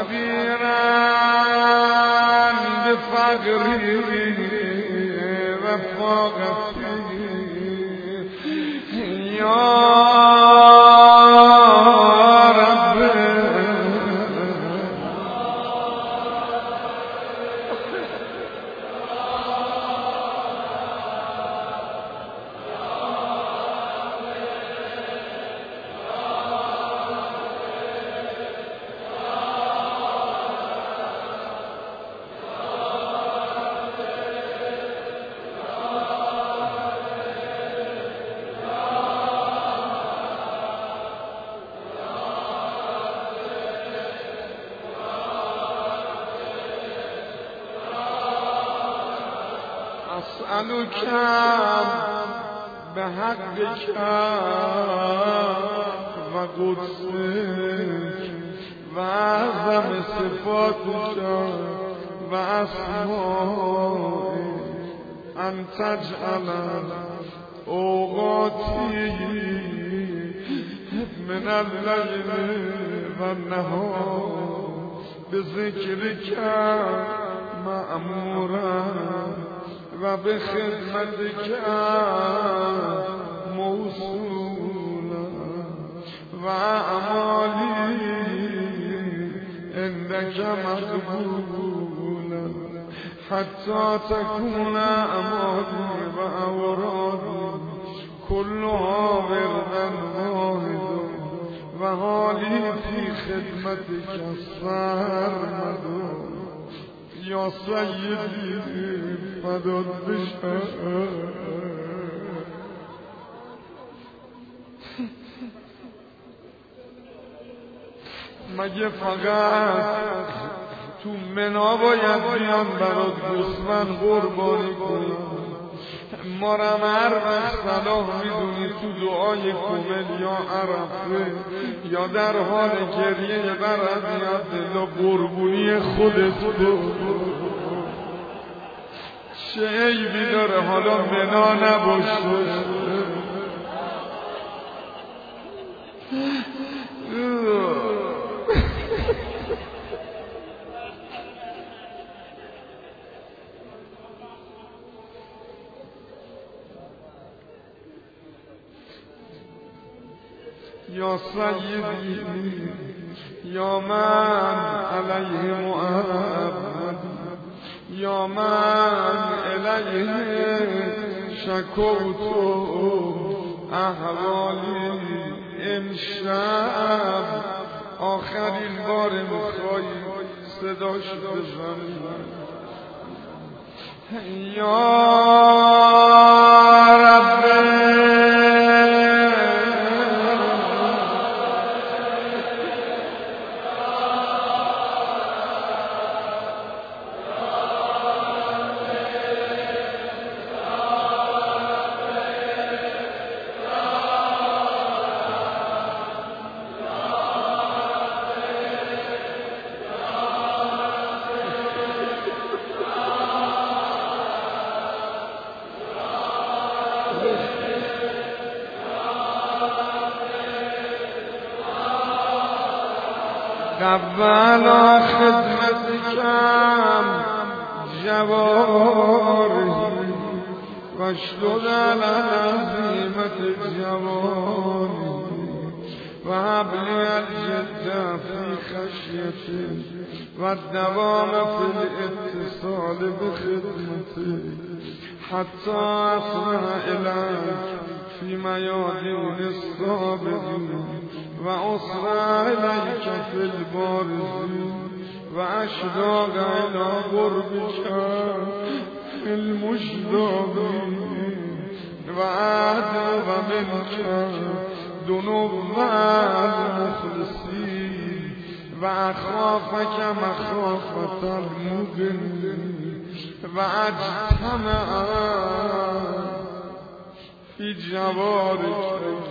خبیرن بفقری و فاقتی یا رب اسألکم به حق کم و قدسک و اعظم صفاتک و اسمائک ان تجعل اوقاتی من اللیل و النهار بذکرک مأمورا و به خدمتک موصولا و اعمالی عندک مقبولا حتی تکون اعمالی و اورادی كلها وردا واحدا و حالی فی خدمتک سرمد یا سیدی فداد بشم. مگه فقط تو منا باید بیان برات گوسفند قربانی کنم؟ ما را هر وقت صلاح میدونی تو دعای کومل یا عرفه یا در حال گریه برد میاد دلا قربونی خودت بود. چه عیبی داره حالا منا نباشه؟ یا سیدی یا من علیه محمد یا من علیه شکوت احوالی امشب آخرین بار میخوای صداش بزنی یا رب قبل خدمتکم جواری و شد العظیمت جوانی و حبلی الجد فی خشیتی و الدوام فی الاتصال بخدمتی حتی اصنع الیک فی میادین الصابرین و اسرع الیک فی البارزین و اشتاق الی قربک فی المشتاقین و ادعو منک دنو المخلصین و اخافک مخافة المذنبین و اجتمع فی جوارک.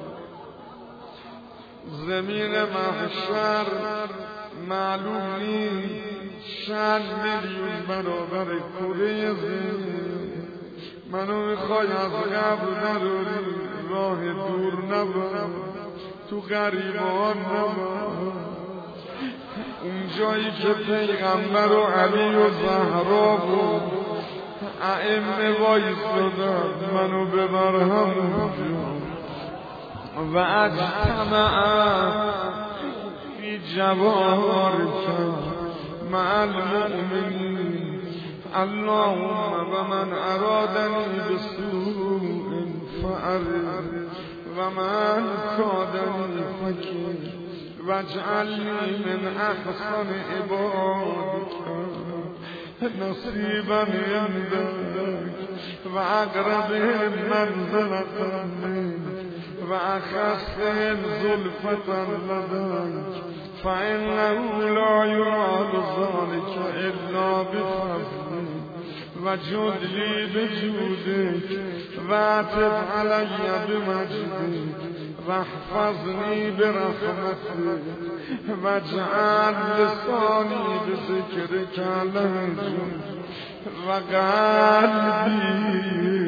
زمین محشر معلوم نیست چند میلیون برابر کره زمین. منو میخوای از قبر نداری، راه دور نبر، تو غریبان نبر، اون جایی که پیغمبر و علی و زهرا بود ائمه وایستادن، منو ببر همونجا. و اجتمع فی جوارک مع المؤمنین اللهم و من ارادنی بسوء فأرد و من کادنی فکر واجعلنی من احسن عبادک نصیبا عندک و اقربهم منزلة منک و اخصهم زلفة لدیک فانه لا یراد ذلک الا بفضلک و و جدلی به جودک و عطف علی بمجدک و احفظنی برحمتک و اجعل لسانی بذکرک لهجا و قلبی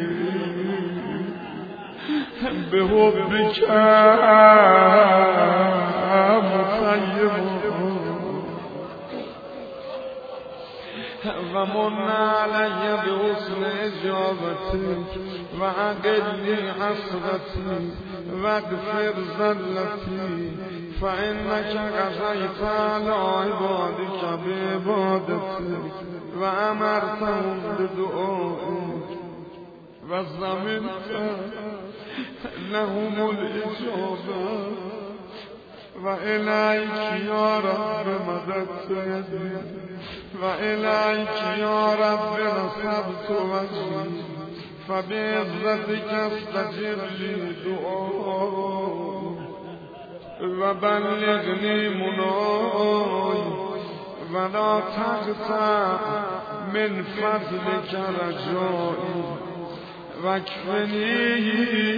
به حبک مطیب و من علی بحسن اجابتک و عقلی حسرتی و اغفر زلتی فانک قضیت علی عبادک بعبادتک و امرتهم بدعائک و ضمنت لهم الاجابه و الیک یا رب مددت یدی و الیک یا رب نصبت وجهی فبعزتک استجب لی دعای و بلغنی منای و لا تقطع من فضلک رجایی و اکفنی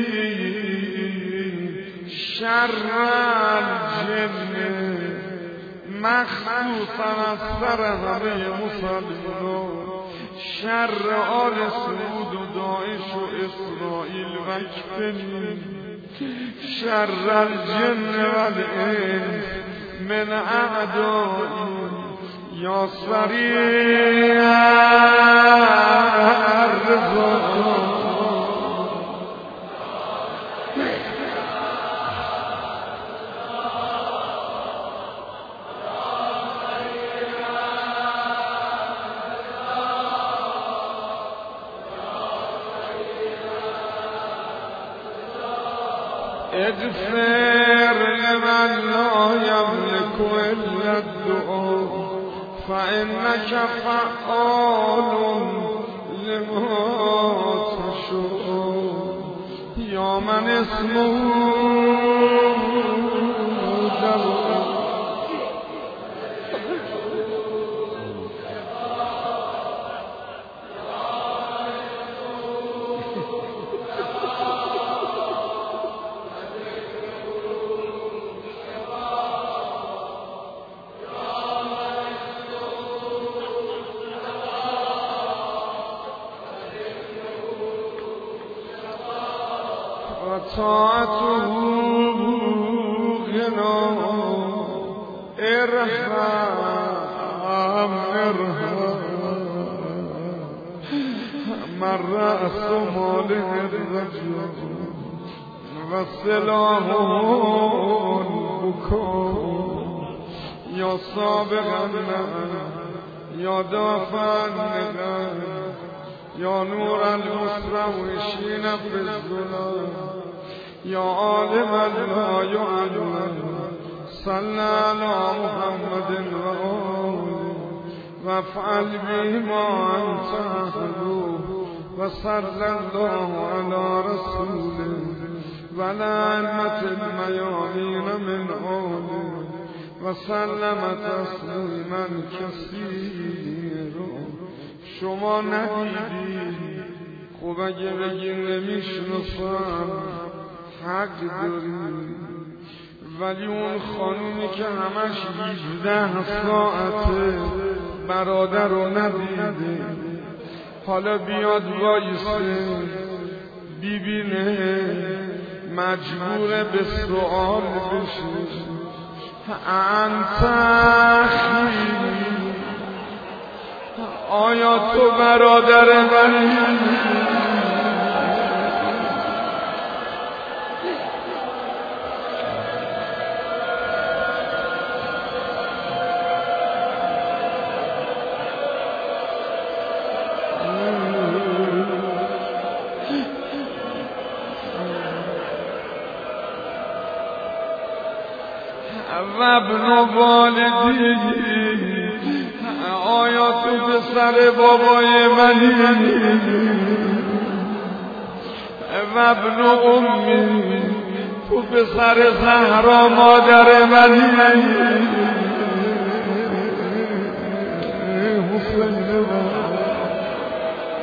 شر الجن مخصوصا از سر همه مسلمانان شر آل سعود و داعش و اسرائیل و اکفنی شر الجن و الانس من اعدایی یا سریع الرزق اغفر لمن لا يملك الا الدعاء فانك فعال لما تشاء یا من اسمه جلال طاعته غنا ارحم ارحم من رأس ماله الرجل و سلاحه البكاء یا سابقا یا دافعا یا نور المسروشین فی الظلام یا عالم لا یعلم صلی علی محمد و آله و افعل به ما انت اهله و صلی الله علی رسوله و لعنت المیامین من آله و سلم تسلیما کثیرا. شما ندیدی خب اگه بگی نمیشناسم حق داری، ولی اون خانومی که همش هجده ساعته برادر رو ندیده، حالا بیاد وایسه ببینه مجبور به سؤال بشه. انت اخی، آیا تو برادر منی؟ و ابن والدی، آیا تو پسر بابای منی؟ و ابن امی، تو پسر زهرا مادر منی؟ حسین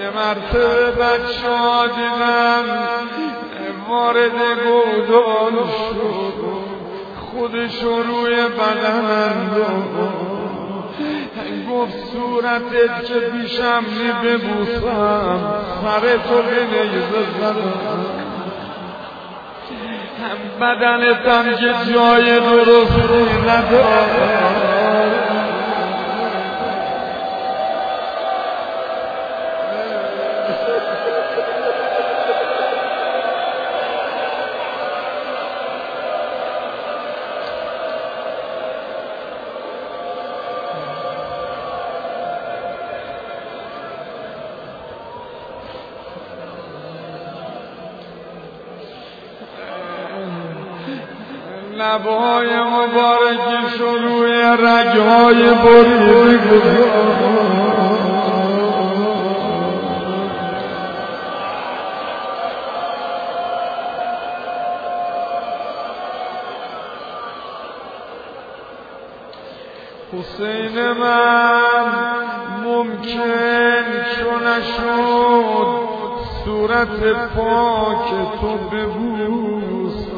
یه مرتبه بچه ها دیدن وارد گودال شد، خودشو روی بدن انداخت، گفت صورتت که پیشم نی ببوسم، سرتو به نیزه زدم، بدنتم که جای درستی نداره. لبهای مبارکش روی رگهای بریده گذاشت، حسین من ممکن چو نشد صورت پاک تو ببوسم،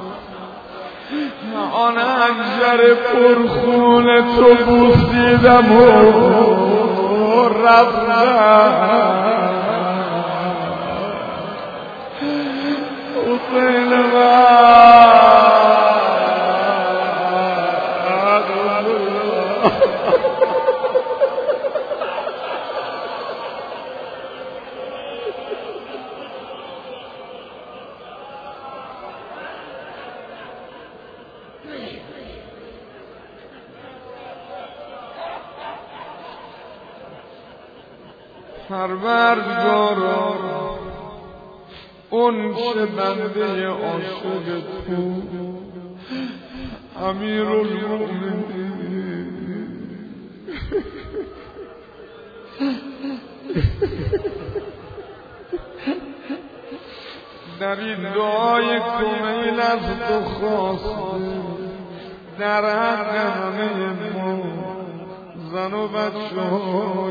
آن انجر پرخون تو بوسیدم و رفتم. حسین من پروردگارا اون چه بنده عاشق تو امیرالمومنین در این دعای کمیل از تو خواسته، در حق همه ما زن و بچه های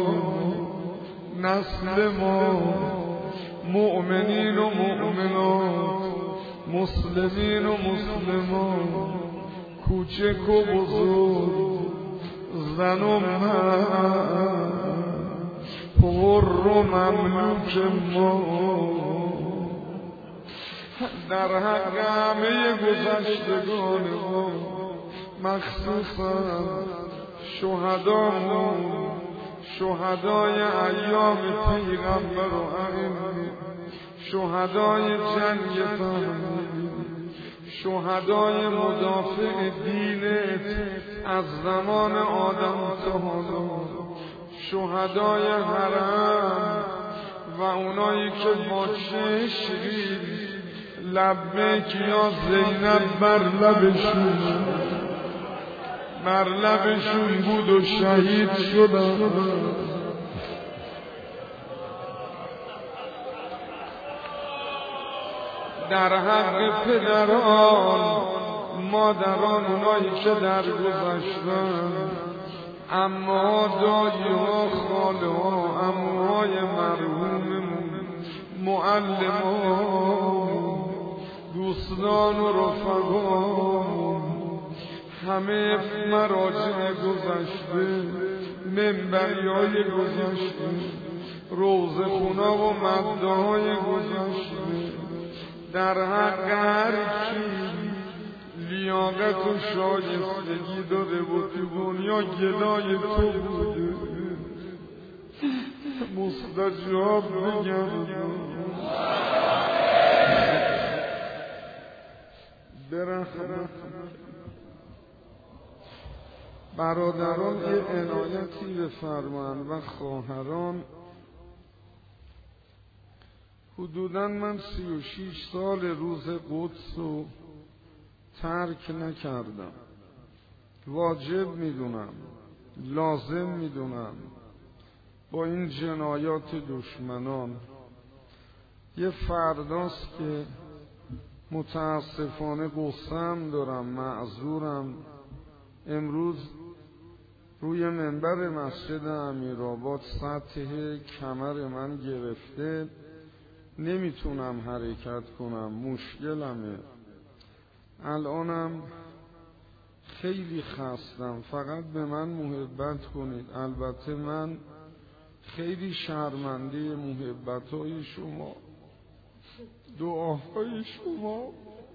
نسل ما، مؤمنین و مؤمنات، مسلمین و مسلمات، کوچک و بزرگ، زن و مرد، حر و مملوک ما، در حق همه گذشتگان ما، مخصوصا شهدامون، شهدای ایام پیغمبر و ائمه، شهدای جنگ فهمی، شهدای مدافع دینت از زمان آدم تا حالا، شهدای حرم و اونایی که با چشمی لبیک یا زینب بر لبشون بر لبشون بود و شهید شدن. در حق پدران مادران اونایی که در گذشتن، اما دایی ها خاله ها عموهای مرحوممون، معلمان دوستان و رفقامون، همه مراجع گذشته، منبریای گذشته، روضه خونا و مبده های گذشته، در حق هر کی لیاقت و شایستگی داده و تو دنیا گدای تو بوده مستجاب بگم برحمت. برادران یه عنایتی بفرمایند و خواهران، حدوداً من سی و شیش سال روز قدس رو ترک نکردم، واجب میدونم، لازم میدونم. با این جنایات دشمنان یه فرداست که متاسفانه قصه‌ام دارم، معذورم. امروز روی منبر مسجد امیرآباد سطح کمر من گرفته، نمیتونم حرکت کنم، مشکلمه. الانم خیلی خستم، فقط به من محبت کنید. البته من خیلی شرمنده محبت‌های شما، دعاهای شما.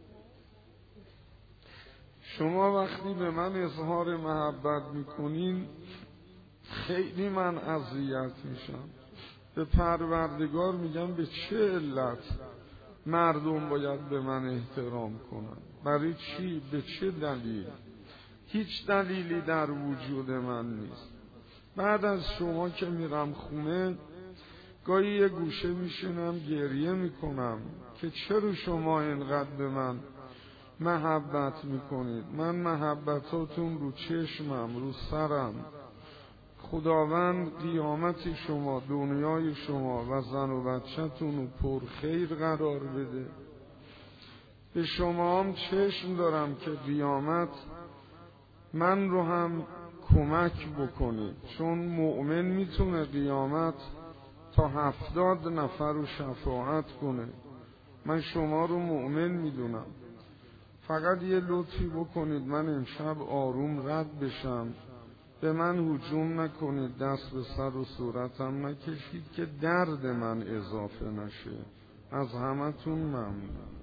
شما وقتی به من اظهار محبت میکنین خیلی من اذیت میشم. به پروردگار میگم به چه علت مردم باید به من احترام کنن؟ برای چی؟ به چه دلیل؟ هیچ دلیلی در وجود من نیست. بعد از شما که میرم خونه گاهی یه گوشه میشینم گریه میکنم که چرا شما اینقدر به من محبت میکنید. من محبتاتون رو چشمم، رو سرم. خداوند قیامت شما، دنیای شما و زن و بچه‌تون رو پر خیر قرار بده. به شما هم چشم دارم که قیامت من رو هم کمک بکنید، چون مؤمن میتونه قیامت تا هفتاد نفر رو شفاعت کنه. من شما رو مؤمن میدونم. فقط یه لطفی بکنید، من امشب آروم رد بشم، به من هجوم نکنید، دست به سر و صورتم نکشید که درد من اضافه نشه. از همتون ممنون.